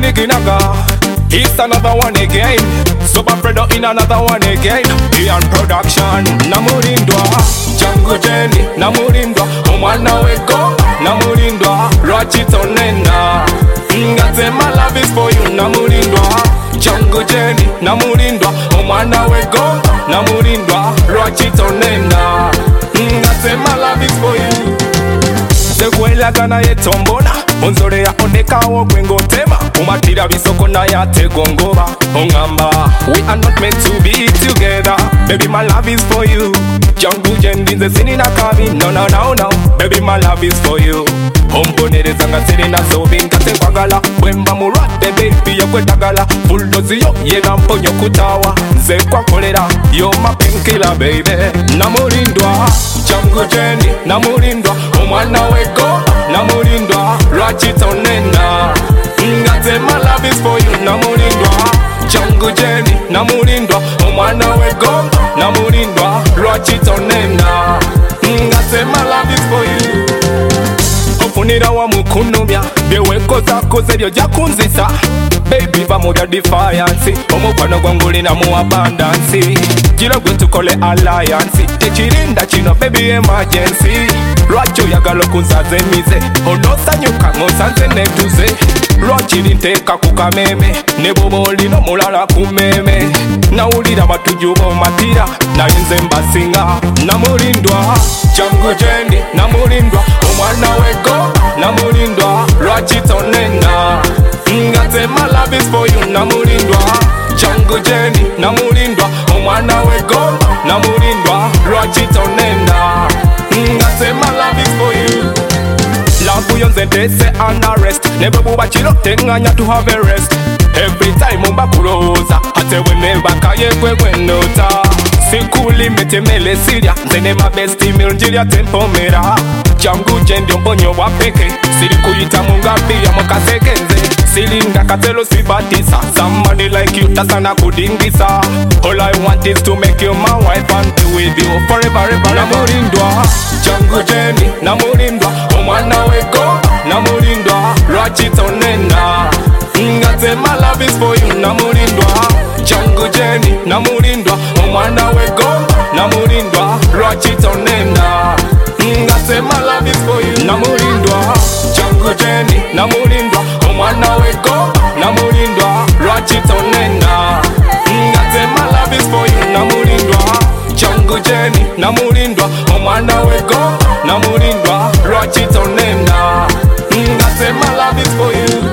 Ginaga. It's another one again. Super Fredo in another one again. Ian Production. Namurindwa. Jangu Jenny. Namurindwa. Omwana weko. Namurindwa. Rachito nena. Ngate my love is for you. Namurindwa. Jangu Jenny. Namurindwa. Omwana weko. Namurindwa. Rachito nena. Ngate my love is for you. Sekwela gana yetombona Onzore ya ondekawo kwengotema Umatira bisoko na ya tegongoba Ongamba We are not meant to be together Baby my love is for you Jangu jendinze sini na kabi No no no no Baby my love is for you Omponereza nga sini na sobi nkate kwagala Wemba murate baby ya kwetagala Bulldozi yo yena mponyo kutawa Nze kwa kolera Yo my painkiller baby Namurindwa Jangu jendi Namurindwa Omwana weko Namurindwa Rachito nena Ngate my love is for you Namurindwa Jangu jendi Namurindwa Omwana weko Namurindwa Rachito nena Ngate my love is for you Ofunira wa mukunumya Beweko zako zeryo jakunzisa Baby vamurya defiance Omukwano gwanguli na mu abundance Giro gwe tukole alliance Techirinda chino baby emergency Lwacho yagalo kunzaze mize Onosanyuka ngosanze netuze Lwachiri nteka kukameme Nebobo lino mulala kumeme Nawulira batujubo matira Nayenze mbasinga Namurindwa Jangu jendi Namurindwa Omwana weko Namurindwa Rachito nena Ngate my love is for you Namurindwa Jangu jendi Namurindwa Omwana weko Namurindwa Rachito nena Ngate my love is for you Love yonze ndese unarrest Never buba chilo tenganya to have a rest Every time umba kuroza Hate wene bakaye kwe kwenota Sikuli metemele siria Nzene mabesti milnjiria tempomera Jangu jendi mbonyo wapeke Siri kuyita mungabi ya mwakasekenze Silinga katelo sibatisa Somebody like you tasana kudingisa All I want is to make you my wife And be with you forever ever Namurindwa Jangu jendi Namurindwa Omwana weko Namurindwa Rachito nena Ngate my love is for you Namurindwa Jangu jendi Namurindwa Omwana weko Namurindwa Rachito nena Ngate my love is for you Namurindwa Jangu jendi Namurindwa Omwana weko Namurindwa Rachito nena Ngate my love is for you Namurindwa Jangu jendi Namurindwa Omwana weko Namurindwa Rachito nena Ngate my love is for you